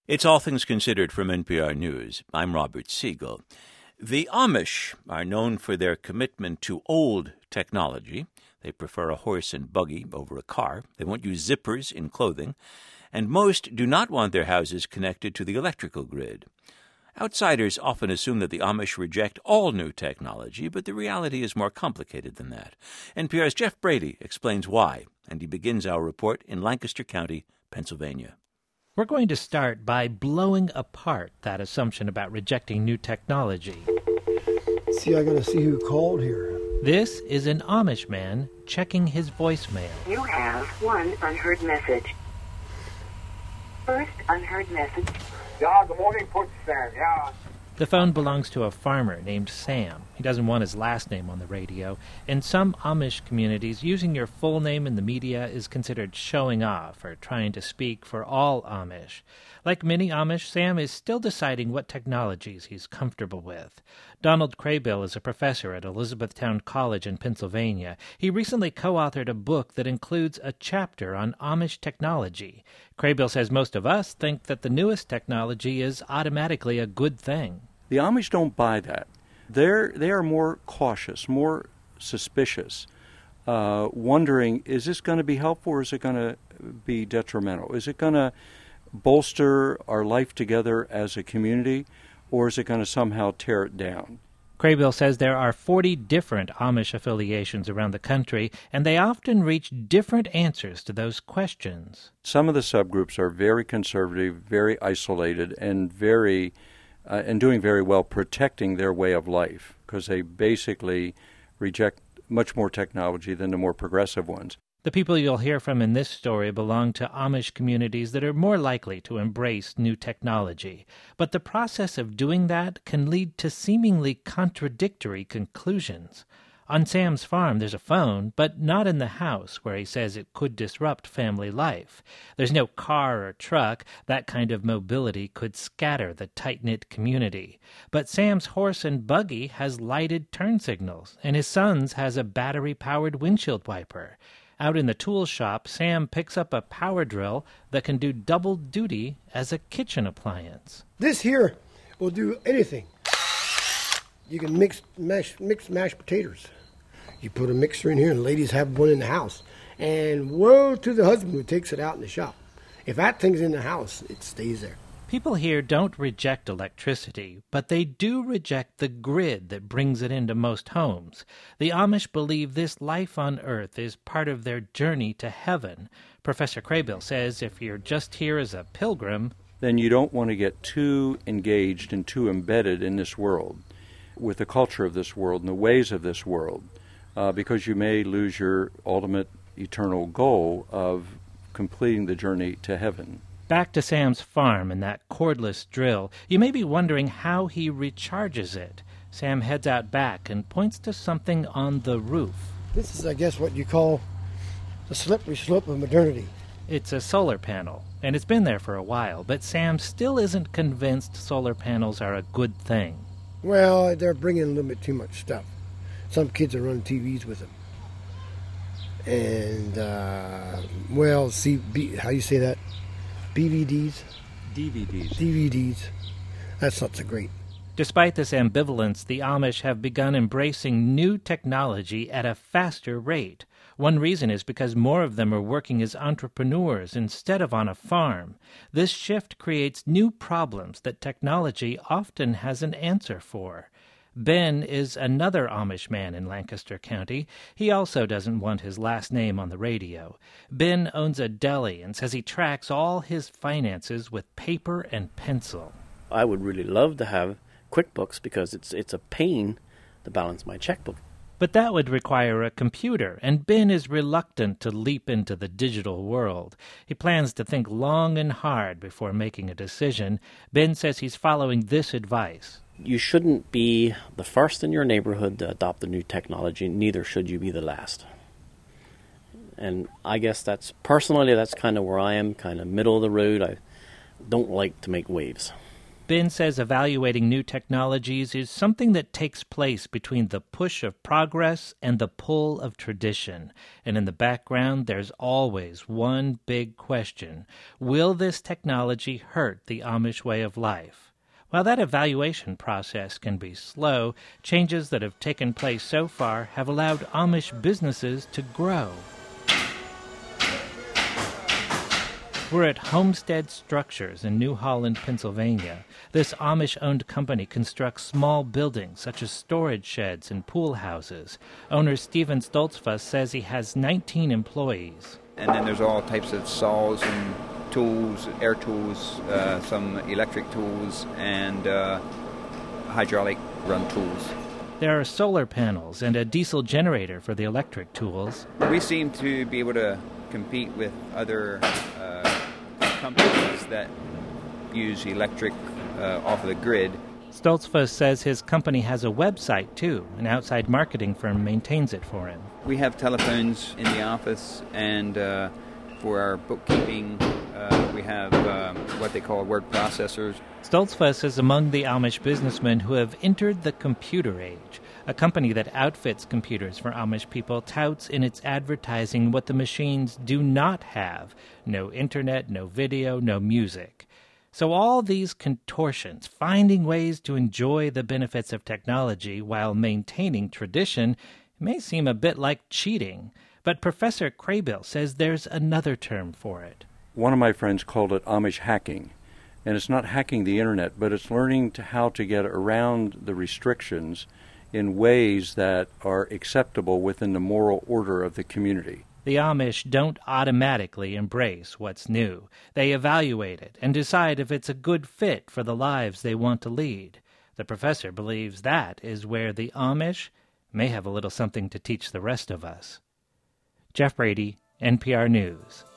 It's All Things Considered from NPR News. I'm Robert Siegel. The Amish are known for their commitment to old technology. They prefer a horse and buggy over a car. They won't use zippers in clothing. And most do not want their houses connected to the electrical grid. Outsiders often assume that the Amish reject all new technology, but the reality is more complicated than that. NPR's Jeff Brady explains why, and he begins our report in Lancaster County, Pennsylvania. We're going to start by blowing apart that assumption about rejecting new technology. See, I gotta see who called here. This is an Amish man checking his voicemail. You have one unheard message. First unheard message. Ja, good morning, Sam. Yeah. The phone belongs to a farmer named Sam. He doesn't want his last name on the radio. In some Amish communities, using your full name in the media is considered showing off or trying to speak for all Amish. Like many Amish, Sam is still deciding what technologies he's comfortable with. Donald Craybill is a professor at Elizabethtown College in Pennsylvania. He recently co-authored a book that includes a chapter on Amish technology. Craybill says most of us think that the newest technology is automatically a good thing. The Amish don't buy that. They are more cautious, more suspicious, wondering, is this going to be helpful or is it going to be detrimental? Is it going to bolster our life together as a community, or is it going to somehow tear it down? Craybill says there are 40 different Amish affiliations around the country, and they often reach different answers to those questions. Some of the subgroups are very conservative, very isolated, and doing very well protecting their way of life, because they basically reject much more technology than the more progressive ones. The people you'll hear from in this story belong to Amish communities that are more likely to embrace new technology. But the process of doing that can lead to seemingly contradictory conclusions. On Sam's farm, there's a phone, but not in the house, where he says it could disrupt family life. There's no car or truck. That kind of mobility could scatter the tight-knit community. But Sam's horse and buggy has lighted turn signals, and his son's has a battery-powered windshield wiper. Out in the tool shop, Sam picks up a power drill that can do double duty as a kitchen appliance. This here will do anything. You can mix mashed potatoes. You put a mixer in here, and ladies have one in the house. And woe to the husband who takes it out in the shop. If that thing's in the house, it stays there. People here don't reject electricity, but they do reject the grid that brings it into most homes. The Amish believe this life on Earth is part of their journey to heaven. Professor Craybill says if you're just here as a pilgrim, then you don't want to get too engaged and too embedded in this world, with the culture of this world and the ways of this world, because you may lose your ultimate eternal goal of completing the journey to heaven. Back to Sam's farm and that cordless drill, you may be wondering how he recharges it. Sam heads out back and points to something on the roof. This is, I guess, what you call the slippery slope of modernity. It's a solar panel, and it's been there for a while, but Sam still isn't convinced solar panels are a good thing. Well, they're bringing a little bit too much stuff. Some kids are running TVs with them. And, how you say that? DVDs. That's not so great. Despite this ambivalence, the Amish have begun embracing new technology at a faster rate. One reason is because more of them are working as entrepreneurs instead of on a farm. This shift creates new problems that technology often has an answer for. Ben is another Amish man in Lancaster County. He also doesn't want his last name on the radio. Ben owns a deli and says he tracks all his finances with paper and pencil. I would really love to have QuickBooks because it's a pain to balance my checkbook. But that would require a computer, and Ben is reluctant to leap into the digital world. He plans to think long and hard before making a decision. Ben says he's following this advice. You shouldn't be the first in your neighborhood to adopt the new technology, neither should you be the last. And I guess that's kind of where I am, kind of middle of the road. I don't like to make waves. Ben says evaluating new technologies is something that takes place between the push of progress and the pull of tradition. And in the background, there's always one big question. Will this technology hurt the Amish way of life? While that evaluation process can be slow, changes that have taken place so far have allowed Amish businesses to grow. We're at Homestead Structures in New Holland, Pennsylvania. This Amish-owned company constructs small buildings such as storage sheds and pool houses. Owner Steven Stoltzfus says he has 19 employees. And then there's all types of saws and tools, air tools, some electric tools, and hydraulic run tools. There are solar panels and a diesel generator for the electric tools. We seem to be able to compete with other companies that use electric off of the grid. Stoltzfus says his company has a website, too. An outside marketing firm maintains it for him. We have telephones in the office, and for our bookkeeping, we have what they call word processors. Stoltzfus is among the Amish businessmen who have entered the computer age. A company that outfits computers for Amish people touts in its advertising what the machines do not have. No internet, no video, no music. So all these contortions, finding ways to enjoy the benefits of technology while maintaining tradition, may seem a bit like cheating. But Professor Craybill says there's another term for it. One of my friends called it Amish hacking. And it's not hacking the internet, but it's learning how to get around the restrictions in ways that are acceptable within the moral order of the community. The Amish don't automatically embrace what's new. They evaluate it and decide if it's a good fit for the lives they want to lead. The professor believes that is where the Amish may have a little something to teach the rest of us. Jeff Brady, NPR News.